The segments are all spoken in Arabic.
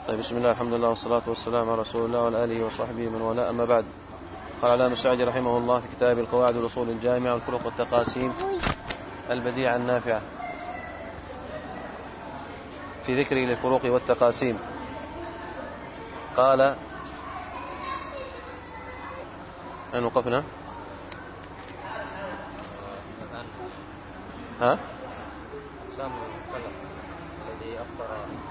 طيب، بسم الله الحمد لله والصلاة والسلام على رسول الله وعلى آله وصحبه من والاه، أما بعد. قال علامة السعدي رحمه الله في كتاب القواعد والأصول الجامعة والفروق والتقاسيم البديعة النافعة في ذكره للفروق والتقاسيم، قال: أين وقفنا؟ ها؟ أقسام المكلف الذي أفطر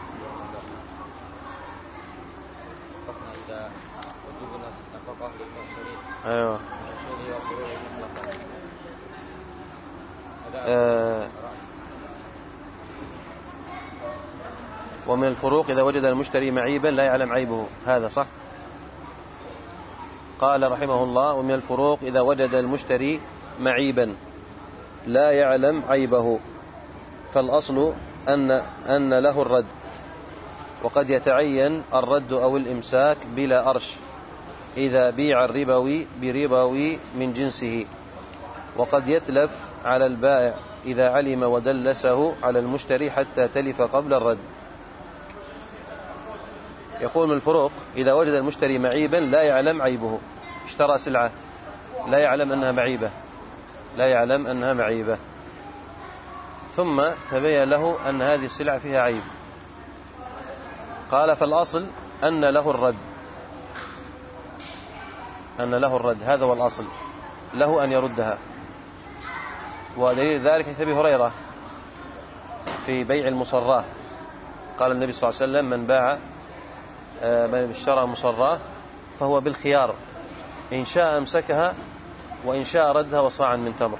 وقفنا إذا وجوبنا نفقه للمرسلين. أيوة. الرسول وفروع مطلقا. ومن الفروق إذا وجد المشتري معيبا لا يعلم عيبه، هذا صح؟ قال رحمه الله: ومن الفروق إذا وجد المشتري معيبا لا يعلم عيبه، فالأصل أن له الرد، وقد يتعين الرد أو الإمساك بلا أرش إذا بيع الربوي بربوي من جنسه، وقد يتلف على البائع إذا علم ودلسه على المشتري حتى تلف قبل الرد. يقول: من الفروق إذا وجد المشتري معيبا لا يعلم عيبه، اشترى سلعة لا يعلم أنها معيبة، ثم تبين له أن هذه السلعة فيها عيب. قال: فالأصل أن له الرد، هذا هو الأصل، له أن يردها. ودليل ذلك حديث أبي هريرة في بيع المصراة، قال النبي صلى الله عليه وسلم: من اشترى مصراة فهو بالخيار، إن شاء أمسكها وإن شاء ردها وصاعا من تمر.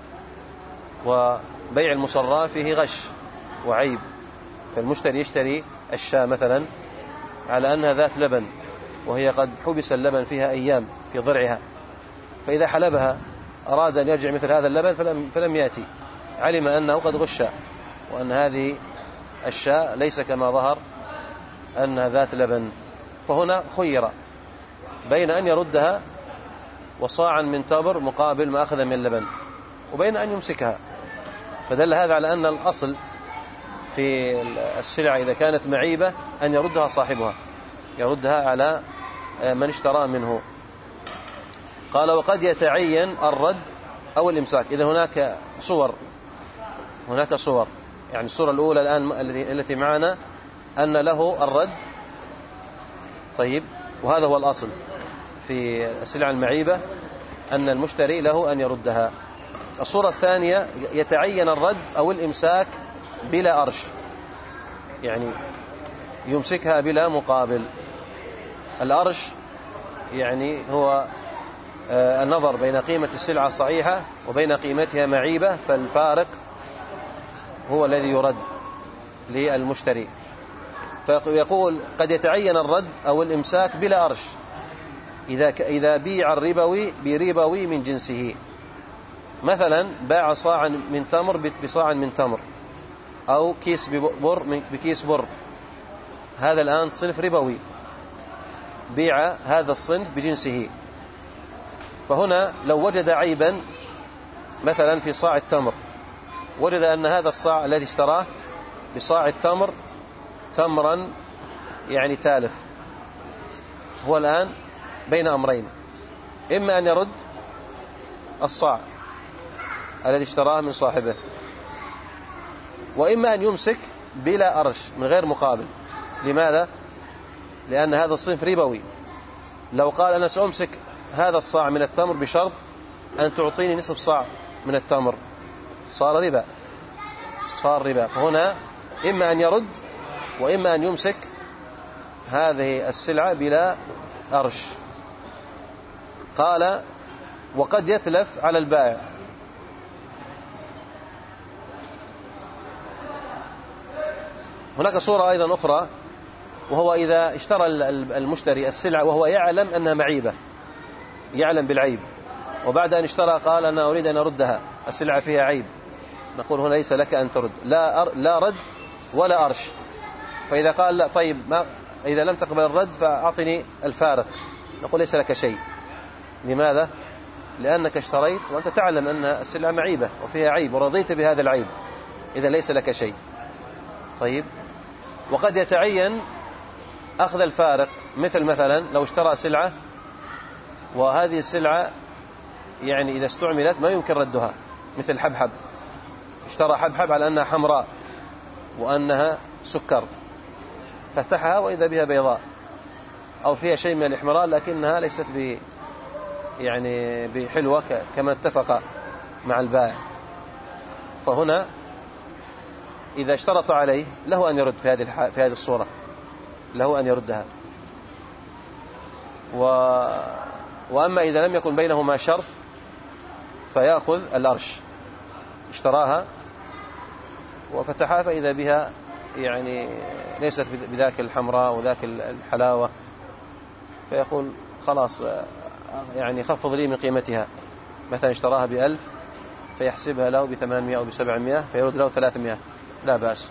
وبيع المصراة فيه غش وعيب، فالمشتري يشتري الشاة مثلا على أنها ذات لبن، وهي قد حبس اللبن فيها أيام في ضرعها، فإذا حلبها أراد أن يرجع مثل هذا اللبن فلم يأتي، علم أنه قد غش، وأن هذه الشاة ليس كما ظهر أنها ذات لبن، فهنا خير بين أن يردها وصاعا من تمر مقابل ما أخذ من اللبن، وبين أن يمسكها. فدل هذا على أن الأصل في السلع إذا كانت معيبة أن يردها صاحبها، يردها على من اشترى منه. قال: وقد يتعين الرد أو الإمساك. إذا هناك صور، يعني الصورة الأولى الآن التي معنا أن له الرد، طيب، وهذا هو الأصل في السلع المعيبة، أن المشتري له أن يردها. الصورة الثانية يتعين الرد أو الإمساك بلا أرش، يعني يمسكها بلا مقابل. الأرش يعني هو النظر بين قيمة السلعة الصحيحة وبين قيمتها معيبة، فالفارق هو الذي يرد للمشتري. فيقول: قد يتعين الرد أو الإمساك بلا أرش إذا بيع الربوي بربوي من جنسه، مثلا باع صاعا من تمر بصاع من تمر، أو كيس بر بكيس بر، هذا الآن صنف ربوي، بيع هذا الصنف بجنسه. فهنا لو وجد عيبا مثلا في صاع التمر، وجد أن هذا الصاع الذي اشتراه بصاع التمر تمرا يعني تالف، هو الآن بين أمرين: إما أن يرد الصاع الذي اشتراه من صاحبه، وإما أن يمسك بلا أرش من غير مقابل. لماذا؟ لأن هذا الصنف ربوي. لو قال: أنا سأمسك هذا الصاع من التمر بشرط أن تعطيني نصف صاع من التمر، صار ربا. فهنا إما أن يرد وإما أن يمسك هذه السلعة بلا أرش. قال: وقد يتلف على البائع. هناك صورة أيضا أخرى، وهو إذا اشترى المشتري السلعة وهو يعلم أنها معيبة، يعلم بالعيب، وبعد أن اشترى قال: أنا أريد أن أردها، السلعة فيها عيب. نقول: هنا ليس لك أن ترد، لا رد ولا أرش. فإذا قال: لا، طيب، إذا لم تقبل الرد فأعطني الفارق، نقول: ليس لك شيء. لماذا؟ لأنك اشتريت وأنت تعلم أن السلعة معيبة وفيها عيب ورضيت بهذا العيب، إذا ليس لك شيء. طيب. وقد يتعين أخذ الفارق، مثلا لو اشترى سلعة وهذه السلعة يعني إذا استعملت ما يمكن ردها، مثل حبحب، اشترى حبحب على أنها حمراء وأنها سكر، فتحها وإذا بها بيضاء أو فيها شيء من الإحمرار لكنها ليست يعني بحلوة كما اتفق مع البائع، فهنا إذا اشترط عليه له أن يرد في هذه الصورة، له أن يردها. وأما إذا لم يكن بينهما شرط فيأخذ الأرش، اشتراها وفتحها فإذا بها يعني ليست بذاك الحمراء وذاك الحلاوة، فيقول خلاص يعني خفض لي من قيمتها، مثلا اشتراها ب1000 فيحسبها له ب800 أو ب700 فيرد له 300، لا بأس.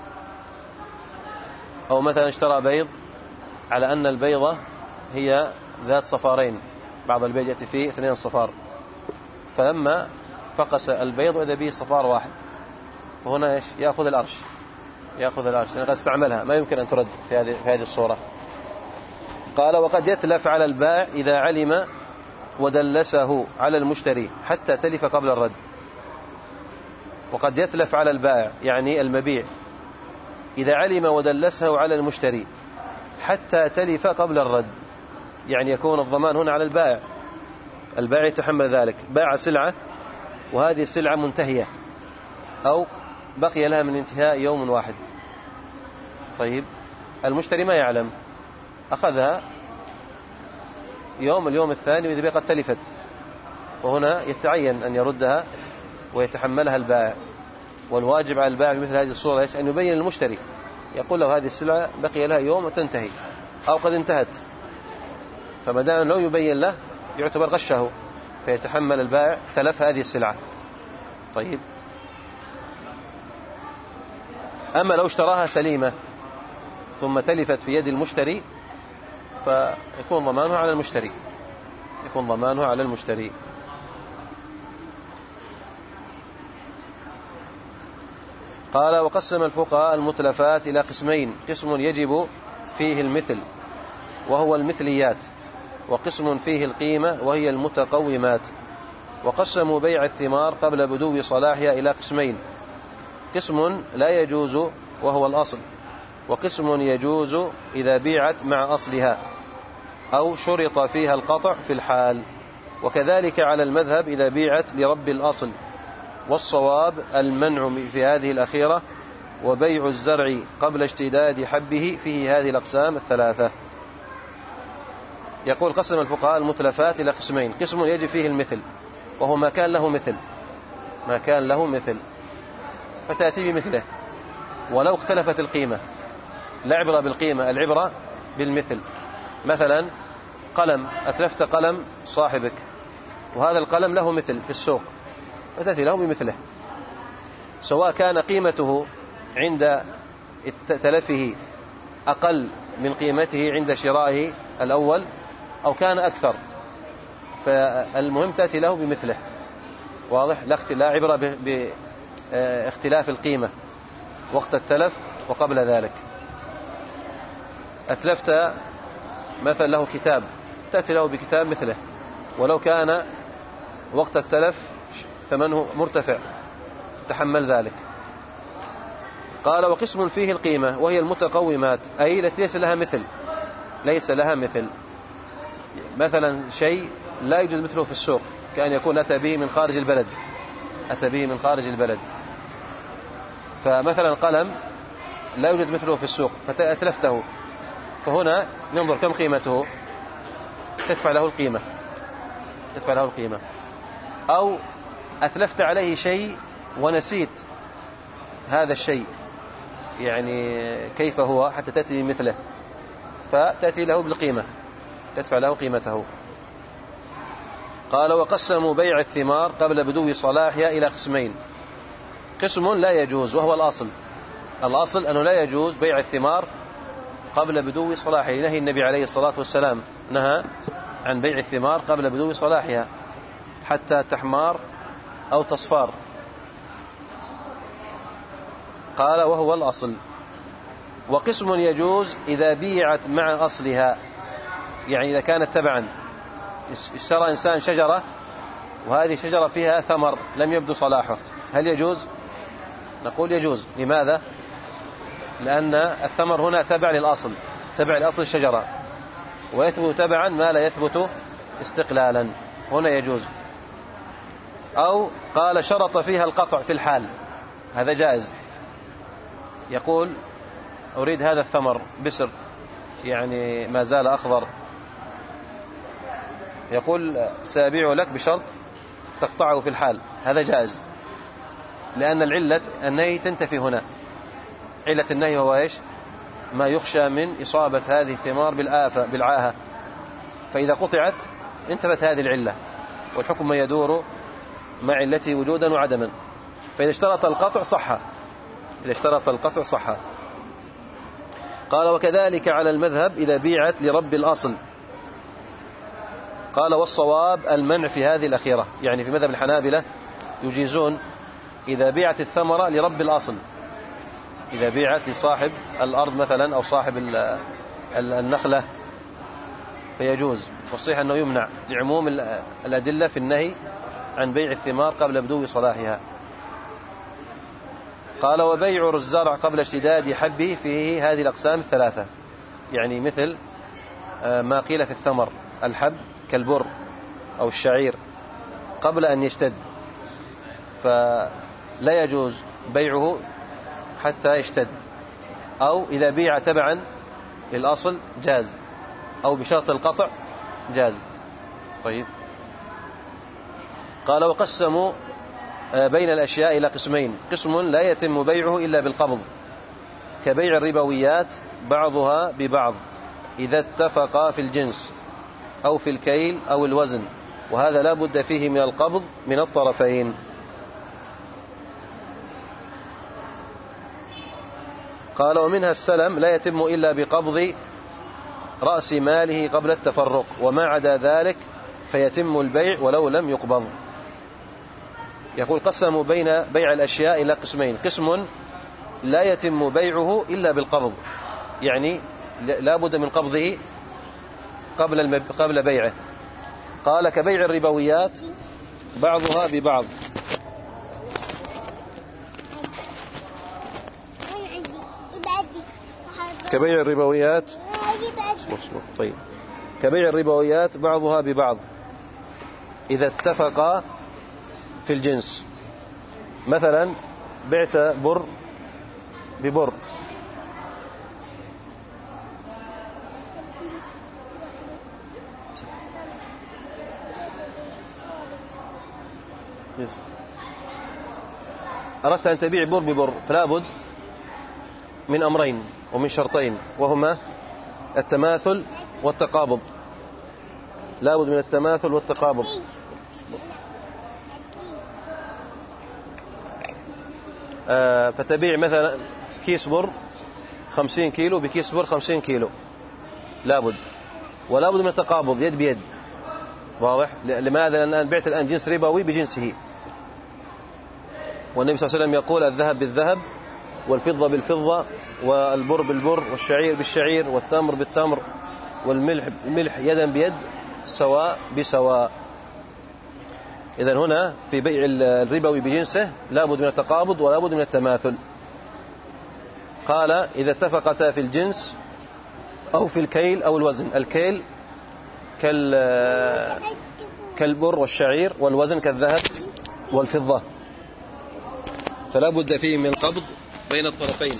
أو مثلا اشترى بيض على أن البيضة هي ذات صفارين، بعض البيض يأتي فيه 2 صفار، فلما فقس البيض وإذا به صفار واحد، فهنا يأخذ الأرش لأنه قد استعملها، ما يمكن أن ترد في هذه الصورة. قال وقد يتلف على البائع إذا علم ودلسه على المشتري حتى تلف قبل الرد. وقد يتلف على البائع يعني المبيع إذا علم ودلسه على المشتري حتى تلف قبل الرد، يعني يكون الضمان هنا على البائع يتحمل ذلك، باع سلعة وهذه السلعة منتهية أو بقي لها من انتهاء يوم واحد، طيب المشتري ما يعلم، أخذها اليوم الثاني وإذا قد تلفت، وهنا يتعين أن يردها ويتحملها البائع. والواجب على البائع مثل هذه الصورة أن يبين للمشتري، يقول له هذه السلعة بقي لها يوم وتنتهي أو قد انتهت، فما دام لو يبين له يعتبر غشه، فيتحمل البائع تلف هذه السلعة. طيب أما لو اشتراها سليمة ثم تلفت في يد المشتري فيكون ضمانه على المشتري. قال وقسم الفقهاء المتلفات إلى قسمين، قسم يجب فيه المثل وهو المثليات، وقسم فيه القيمة وهي المتقومات. وقسموا بيع الثمار قبل بدو صلاحها إلى قسمين، قسم لا يجوز وهو الأصل، وقسم يجوز إذا بيعت مع أصلها أو شرط فيها القطع في الحال، وكذلك على المذهب إذا بيعت لرب الأصل، والصواب المنع في هذه الأخيرة. وبيع الزرع قبل اشتداد حبه فيه هذه الأقسام الثلاثة. يقول قسم الفقهاء المتلفات إلى قسمين، قسم يجب فيه المثل وهو ما كان له مثل فتأتي بمثله ولو اختلفت القيمة، لا عبرة بالقيمة، العبرة بالمثل. مثلا قلم، أتلفت قلم صاحبك وهذا القلم له مثل في السوق، فتأتي له بمثله، سواء كان قيمته عند تلفه أقل من قيمته عند شرائه الأول أو كان أكثر، فالمهم تأتي له بمثله، واضح؟ لا عبرة باختلاف القيمة وقت التلف وقبل ذلك. أتلفت مثلا له كتاب، تأتي له بكتاب مثله ولو كان وقت التلف ثمنه مرتفع، تحمل ذلك. قال وقسم فيه القيمة وهي المتقومات، أي التي ليس لها مثل، مثلا شيء لا يوجد مثله في السوق، كأن يكون أتى به من خارج البلد، فمثلا قلم لا يوجد مثله في السوق فأتلفته، فهنا ننظر كم قيمته، تدفع له القيمة. أو أتلفت عليه شيء ونسيت هذا الشيء يعني كيف هو حتى تأتي مثله، فتأتي له بالقيمة، تدفع له قيمته. قال وقسموا بيع الثمار قبل بدو صلاحها إلى قسمين، قسم لا يجوز وهو الأصل أنه لا يجوز بيع الثمار قبل بدو صلاحها، نهي النبي عليه الصلاة والسلام، نهى عن بيع الثمار قبل بدو صلاحها حتى تحمار أو تصفار. قال وهو الأصل. وقسم يجوز إذا بيعت مع أصلها، يعني إذا كانت تبعا، اشترى إنسان شجرة وهذه شجرة فيها ثمر لم يبدو صلاحه، هل يجوز؟ نقول يجوز. لماذا؟ لأن الثمر هنا تبع للأصل، تبع لأصل الشجرة، ويثبت تبعا ما لا يثبت استقلالا، هنا يجوز. أو قال شرط فيها القطع في الحال، هذا جائز، يقول أريد هذا الثمر بسر، يعني ما زال أخضر، يقول سأبيع لك بشرط تقطعه في الحال، هذا جائز، لأن العلة النهي تنتفي هنا. علة النهي هو إيش؟ ما يخشى من إصابة هذه الثمار بالآفة بالعاهة، فإذا قطعت انتفت هذه العلة، والحكم يدور مع علته وجودا وعدما. فإذا اشترط القطع صح، إذا اشترط القطع صح. قال وكذلك على المذهب إذا بيعت لرب الأصل. قال والصواب المنع في هذه الأخيرة، يعني في مذهب الحنابلة يجيزون إذا بيعت الثمرة لرب الأصل، إذا بيعت لصاحب الأرض مثلا أو صاحب النخلة فيجوز، والصحيح أنه يمنع لعموم الأدلة في النهي عن بيع الثمار قبل بدو صلاحها. قال وبيع الزرع قبل اشتداد حبه فيه هذه الأقسام الثلاثة، يعني مثل ما قيل في الثمر، الحب كالبر أو الشعير قبل أن يشتد، فلا يجوز بيعه حتى يشتد، أو إذا بيع تبعا للأصل جاز، أو بشرط القطع جاز. طيب. قال وقسموا بين الأشياء إلى قسمين، قسم لا يتم بيعه إلا بالقبض كبيع الربويات بعضها ببعض إذا اتفقا في الجنس أو في الكيل أو الوزن، وهذا لا بد فيه من القبض من الطرفين. قال ومنها السلم لا يتم إلا بقبض رأس ماله قبل التفرق، وما عدا ذلك فيتم البيع ولو لم يقبض. يقول قسموا بين بيع الأشياء إلى قسمين، قسم لا يتم بيعه إلا بالقبض، يعني لا بد من قبضه قبل بيعه. قال كبيع الربويات بعضها ببعض، كبيع الربويات طيب، كبيع الربويات بعضها ببعض إذا اتفقا في الجنس. مثلا بعت بر ببر، أردت أن تبيع بر ببر، فلا بد من أمرين ومن شرطين، وهما التماثل والتقابض، لا بد من التماثل والتقابض. فتبيع مثلا كيس بر 50 كيلو بكيس بر 50 كيلو، لا بد، ولا بد من التقابض يد بيد، واضح؟ لماذا؟ لأن بعت الآن جنس ربوي بجنسه، والنبي صلى الله عليه وسلم يقول الذهب بالذهب والفضة بالفضة والبر بالبر والشعير بالشعير والتمر بالتمر والملح بالملح يدا بيد سواء بسواء. إذن هنا في بيع الربوي بجنسه لا بد من التقابض ولا بد من التماثل. قال إذا اتفقتا في الجنس أو في الكيل أو الوزن، الكيل كالبر والشعير، والوزن كالذهب والفضة، فلا بد فيه من القبض بين الطرفين.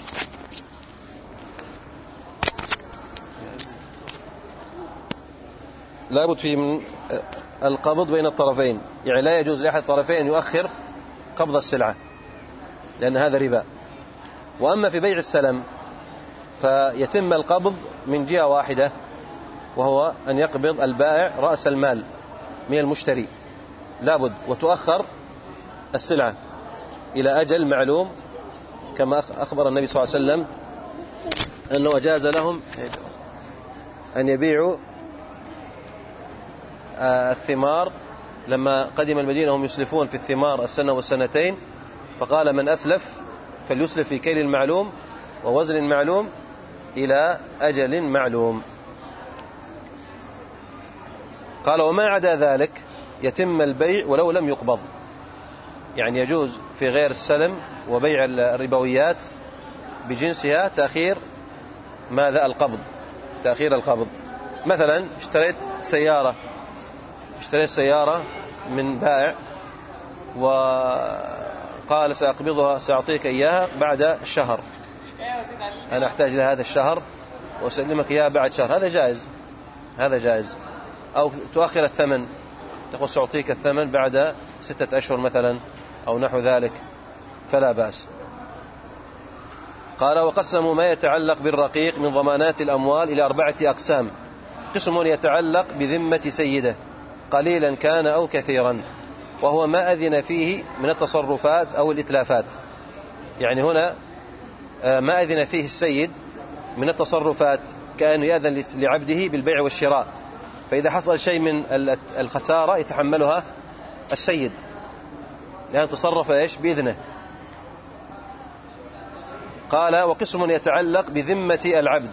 لا بد فيه من القبض بين الطرفين، يعني لا يجوز لأحد الطرفين أن يؤخر قبض السلعة، لأن هذا ربا. وأما في بيع السلم فيتم القبض من جهة واحدة، وهو أن يقبض البائع رأس المال من المشتري، لا بد، وتؤخر السلعة إلى أجل معلوم، كما أخبر النبي صلى الله عليه وسلم أنه أجاز لهم أن يبيعوا الثمار لما قدم المدينة، هم يسلفون في الثمار السنة والسنتين، فقال من أسلف فليسلف في كيل معلوم ووزن معلوم إلى أجل معلوم. قال وما عدا ذلك يتم البيع ولو لم يقبض، يعني يجوز في غير السلم وبيع الربويات بجنسها تأخير ماذا؟ القبض، تأخير القبض. مثلا اشتريت سيارة من بائع وقال سأقبضها، سأعطيك إياها بعد شهر، أنا أحتاج لهذا الشهر وأسلمك إياها بعد شهر، هذا جائز. أو تؤخر الثمن، تقول سأعطيك الثمن بعد 6 أشهر مثلا أو نحو ذلك، فلا بأس. قال وقسموا ما يتعلق بالرقيق من ضمانات الأموال إلى 4 أقسام. قسم يتعلق بذمة سيده قليلا كان أو كثيرا، وهو ما أذن فيه من التصرفات أو الإتلافات. يعني هنا ما أذن فيه السيد من التصرفات، كأن يأذن لعبده بالبيع والشراء، فإذا حصل شيء من الخسارة يتحملها السيد لأن تصرف بإذنه. قال وقسم يتعلق بذمة العبد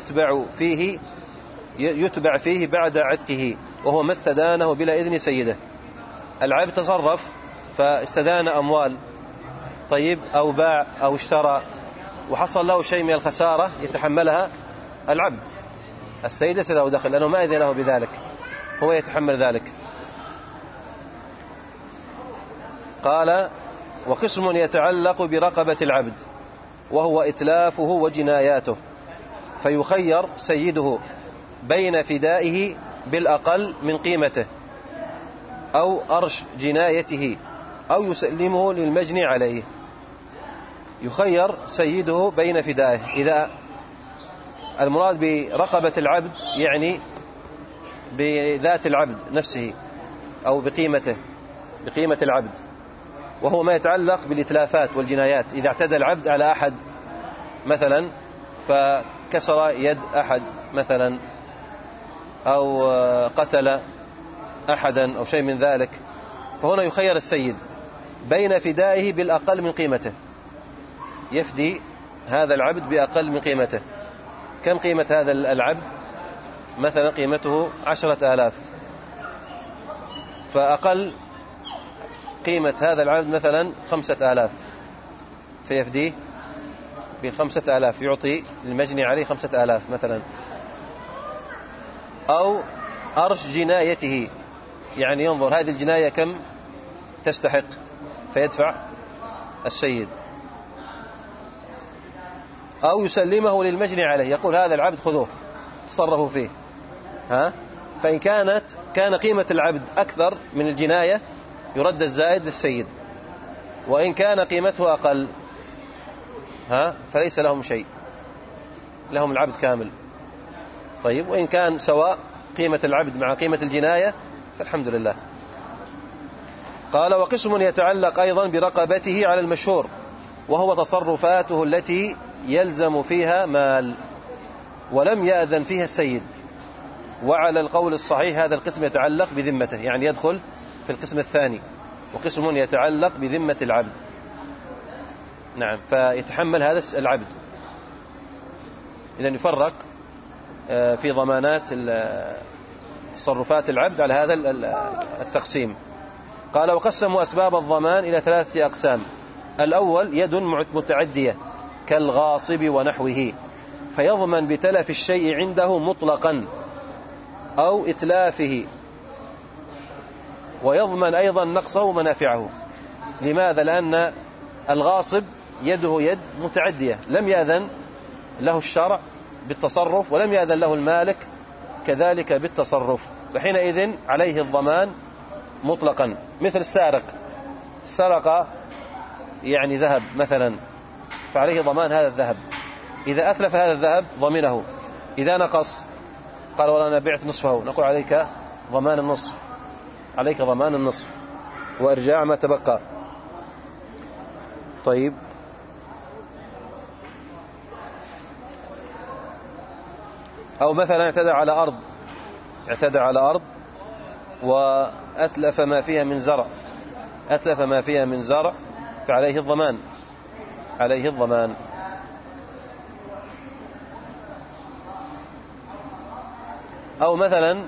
يتبع فيه بعد عتقه، وهو ما استدانه بلا إذن سيده. العبد تصرف فاستدان أموال، طيب، أو باع أو اشترى وحصل له شيء من الخسارة يتحملها العبد، السيد ليس له دخل لأنه ما أذن له بذلك، هو يتحمل ذلك. قال وقسم يتعلق برقبة العبد، وهو إتلافه وجناياته، فيخير سيده بين فدائه بالأقل من قيمته أو أرش جنايته أو يسلمه للمجني عليه. يخير سيده بين فدائه، إذا المراد برقبة العبد يعني بذات العبد نفسه أو بقيمة العبد، وهو ما يتعلق بالإتلافات والجنايات. إذا اعتدى العبد على أحد مثلا فكسر يد أحد مثلا أو قتل أحدا أو شيء من ذلك، فهنا يخير السيد بين فدائه بالأقل من قيمته، يفدي هذا العبد بأقل من قيمته. كم قيمة هذا العبد؟ مثلا قيمته 10,000، فأقل قيمة هذا العبد مثلا 5,000، فيفديه ب5,000، يعطي المجني عليه 5,000 مثلا. أو أرش جنايته، يعني ينظر هذه الجناية كم تستحق فيدفع السيد. أو يسلمه للمجني عليه، يقول هذا العبد خذوه تصرفوا فيه، فإن كان قيمة العبد أكثر من الجناية يرد الزائد للسيد، وإن كان قيمته أقل فليس لهم شيء، لهم العبد كامل. طيب، وإن كان سواء قيمة العبد مع قيمة الجناية فالحمد لله. قال وقسم يتعلق أيضا برقبته على المشهور، وهو تصرفاته التي يلزم فيها مال ولم يأذن فيها السيد، وعلى القول الصحيح هذا القسم يتعلق بذمته، يعني يدخل في القسم الثاني. وقسم يتعلق بذمة العبد، نعم، فيتحمل هذا العبد. إذن يفرق في ضمانات تصرفات العبد على هذا التقسيم. قال وقسموا أسباب الضمان إلى 3 أقسام. الأول يد متعدية كالغاصب ونحوه، فيضمن بتلف الشيء عنده مطلقا أو إتلافه، ويضمن أيضا نقصه ومنافعه. لماذا؟ لأن الغاصب يده يد متعدية، لم يأذن له الشرع بالتصرف ولم يأذن له المالك كذلك بالتصرف، فحينئذ عليه الضمان مطلقا. مثل السارق، سرق يعني ذهب مثلا، فعليه ضمان هذا الذهب، إذا أتلف هذا الذهب ضمنه، إذا نقص قال والله أنا بعت نصفه، نقول عليك ضمان النصف، عليك ضمان النصف وإرجاع ما تبقى. طيب، أو مثلا اعتدى على أرض وأتلف ما فيها من زرع، فعليه الضمان، أو مثلا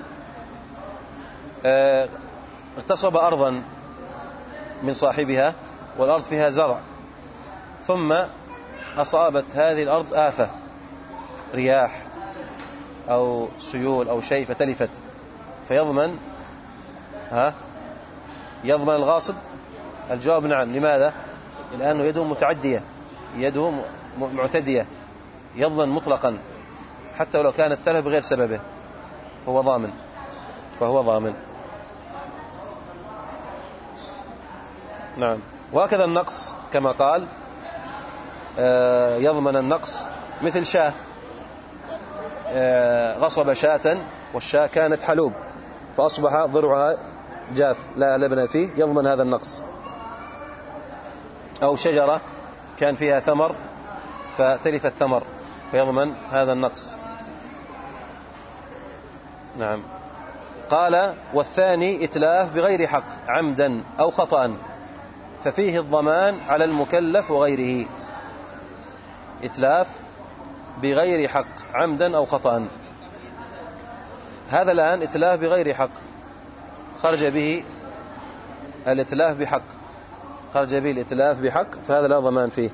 اغتصب أرضا من صاحبها والأرض فيها زرع، ثم أصابت هذه الأرض آفة، رياح أو سيول أو شيء فتلفت، فيضمن يضمن الغاصب؟ الجواب نعم. لماذا؟ لأنه يده متعدية، يده معتدية، يضمن مطلقا حتى ولو كانت تلف بغير سببه، فهو ضامن. نعم. وهكذا النقص كما قال يضمن النقص، مثل شاة غصب شاة والشاة كانت حلوب فأصبح ضرعها جاف لا لبن فيه، يضمن هذا النقص. أو شجرة كان فيها ثمر فتلف الثمر فيضمن هذا النقص. نعم. قال: والثاني إتلاف بغير حق عمدا أو خطأ ففيه الضمان على المكلف وغيره. إتلاف بغير حق عمدا أو خطأ، هذا الآن إتلاف بغير حق، خرج به الإتلاف بحق، فهذا لا ضمان فيه.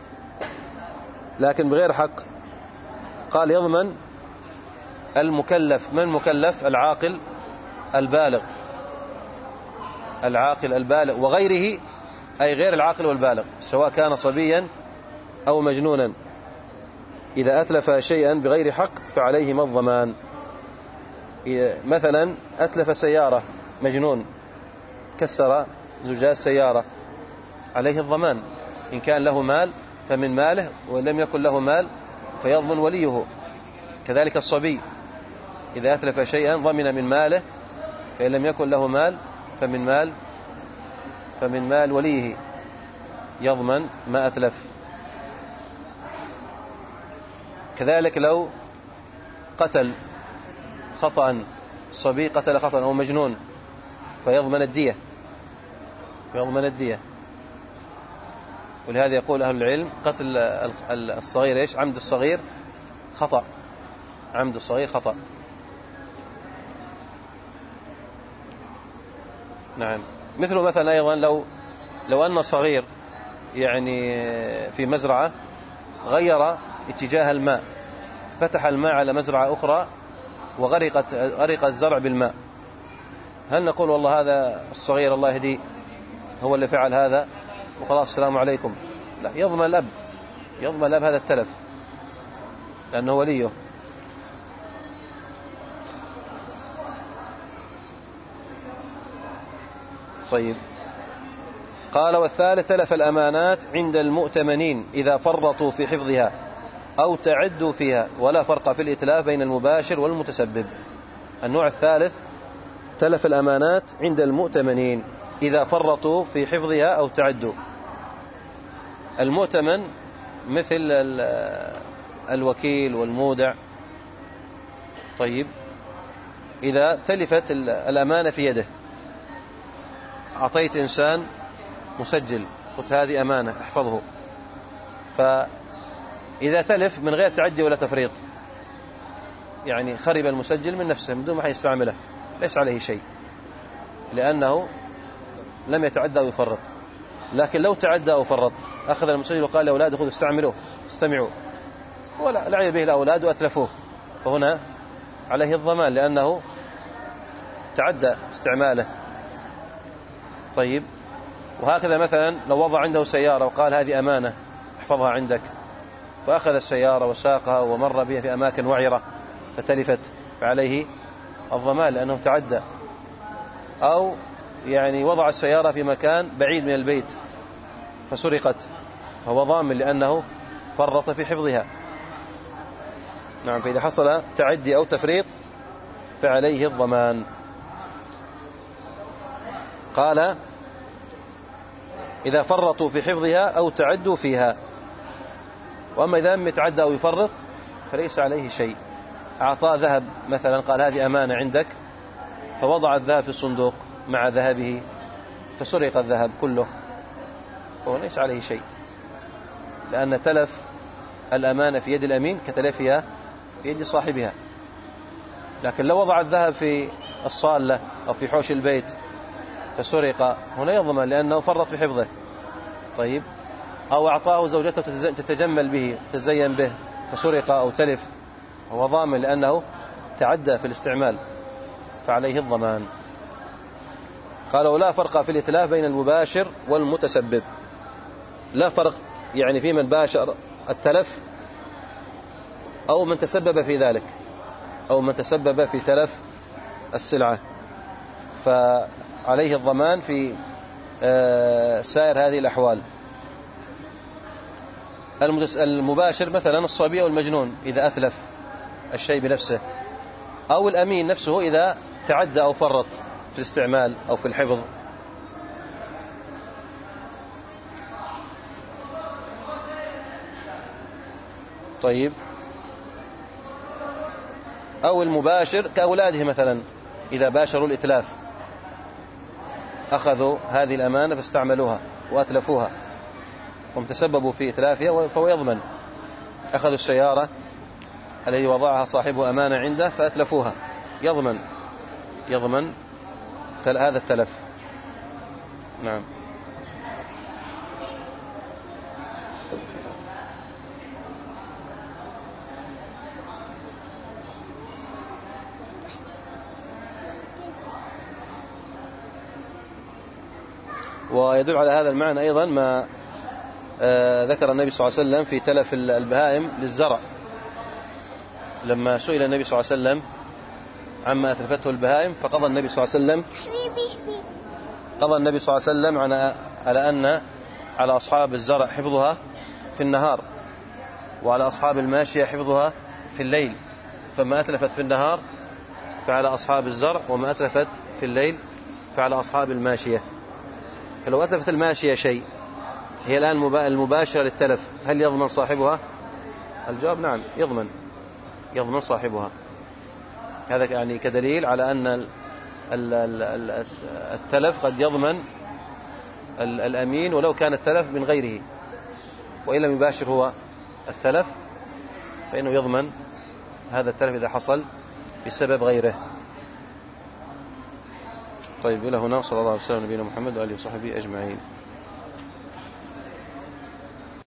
لكن بغير حق قال يضمن المكلف. من المكلف؟ العاقل البالغ وغيره، أي غير العاقل والبالغ، سواء كان صبيا أو مجنونا. إذا أتلف شيئا بغير حق فعليهما الضمان. مثلا أتلف سيارة، مجنون كسر زجاج سيارة، عليه الضمان. إن كان له مال فمن ماله، وإن لم يكن له مال فيضمن وليه. كذلك الصبي إذا أتلف شيئا ضمن من ماله، فإن لم يكن له مال فمن مال وليه يضمن ما أتلف. كذلك لو قتل خطأ، الصبي قتل خطأ أو مجنون فيضمن الدية. ولهذا يقول أهل العلم قتل الصغير إيش؟ عمد الصغير خطأ. نعم. مثلا أيضا لو أن صغير يعني في مزرعة غير اتجاه الماء، فتح الماء على مزرعة أخرى وغرق الزرع بالماء، هل نقول والله هذا الصغير الله يهديه هو اللي فعل هذا وخلاص السلام عليكم؟ لا، يضمن الأب هذا التلف لأنه وليه. طيب. قال: والثالث تلف الأمانات عند المؤتمنين إذا فرطوا في حفظها أو تعدوا فيها، ولا فرق في الإتلاف بين المباشر والمتسبب. النوع الثالث تلف الأمانات عند المؤتمنين إذا فرطوا في حفظها أو تعدوا. المؤتمن مثل الوكيل والمودع. طيب، إذا تلفت الأمانة في يده، أعطيت إنسان مسجل، قلت هذه أمانة احفظه، فإذا تلف من غير تعدي ولا تفريط، يعني خرب المسجل من نفسه من دون ما يستعمله، ليس عليه شيء لأنه لم يتعدى أو يفرط. لكن لو تعدى أو فرط، أخذ المسجل وقال لأولاده خذوا استمعوا، ولا لعب به الأولاد وأتلفوه، فهنا عليه الضمان لأنه تعدى استعماله. طيب. وهكذا مثلا لو وضع عنده سيارة وقال هذه أمانة احفظها عندك، فأخذ السيارة وساقها ومر بها في أماكن وعرة فتلفت، فعليه الضمان لأنه تعدى. أو يعني وضع السيارة في مكان بعيد من البيت فسرقت، فهو ضامن لأنه فرط في حفظها. نعم. فإذا حصل تعدي أو تفريط فعليه الضمان. قال: إذا فرطوا في حفظها أو تعدوا فيها. وأما إذا لم يتعدى أو يفرط فليس عليه شيء. أعطاه ذهب مثلا، قال هذه أمانة عندك، فوضع الذهب في الصندوق مع ذهبه فسرق الذهب كله، فهو ليس عليه شيء، لأن تلف الأمانة في يد الأمين كتلفها في يد صاحبها. لكن لو وضع الذهب في الصالة أو في حوش البيت فسرق هنا يضمن لأنه فرط في حفظه. طيب، أو أعطاه زوجته تتجمل به تزين به فسرق أو تلف، هو ضامن لأنه تعدى في الاستعمال فعليه الضمان. قالوا لا فرق في الإتلاف بين المباشر والمتسبب. لا فرق يعني في من باشر التلف أو من تسبب في ذلك، أو من تسبب في تلف السلعة، فعليه الضمان في سائر هذه الأحوال. المباشر مثلا الصبي أو المجنون إذا أتلف الشيء بنفسه، أو الأمين نفسه إذا تعدى أو فرط في الاستعمال أو في الحفظ. طيب، أو المباشر كأولاده مثلا إذا باشروا الإتلاف أخذوا هذه الأمانة فاستعملوها وأتلفوها هم تسببوا في إتلافها فهو يضمن. أخذوا السيارة التي وضعها صاحبه أمانة عنده فأتلفوها، يضمن هذا التلف. نعم. ويدل على هذا المعنى أيضا ما ذكر النبي صلى الله عليه وسلم في تلف البهائم للزرع، لما سئل النبي صلى الله عليه وسلم عما أتلفته البهائم فقضى النبي صلى الله عليه وسلم على أن على أصحاب الزرع حفظها في النهار، وعلى أصحاب الماشية حفظها في الليل. فما أتلفت في النهار فعلى أصحاب الزرع، وما أتلفت في الليل فعلى أصحاب الماشية. فلو أتلفت الماشية شيء هي الآن المباشرة للتلف، هل يضمن صاحبها؟ الجواب نعم، يضمن صاحبها. هذا يعني كدليل على أن التلف قد يضمن الأمين ولو كان التلف من غيره، وإن لم يباشر هو التلف فإنه يضمن هذا التلف إذا حصل بسبب غيره. طيب، إلى هنا، صلى الله عليه وسلم نبينا محمد وآله وصحبه أجمعين.